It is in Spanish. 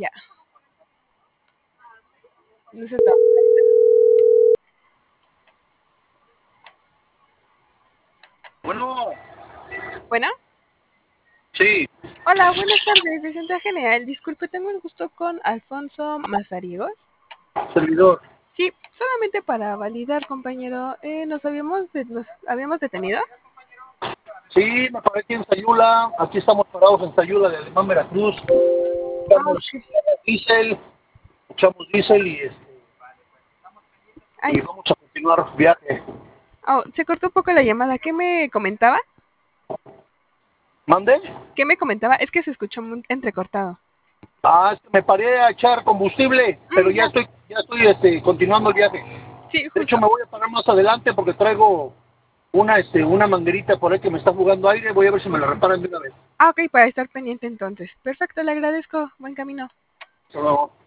Ya. No se está. Bueno, Bueno. sí, Hola, buenas tardes, Vicente General. Disculpe, tengo el gusto con Alfonso Mazariegos. servidor. Sí, solamente para validar, compañero. Nos habíamos detenido. Sí, me paré aquí en Sayula. Aquí estamos parados en Sayula de Alemán, Veracruz. Ah, Echamos ok. diésel, echamos diésel Ay, y vamos a continuar viaje. oh, se cortó un poco la llamada. ¿Qué me comentaba? ¿Mande? ¿Qué me comentaba? Es que se escuchó muy entrecortado. Es que me paré a echar combustible, pero Ya. ya estoy continuando el viaje. Sí, De hecho, justo. me voy a parar más adelante porque traigo una manguerita por ahí que me está jugando aire. Voy a ver si me la reparan de una vez. Ah, ok, para estar pendiente entonces. Perfecto, le agradezco. Buen camino. Hasta luego.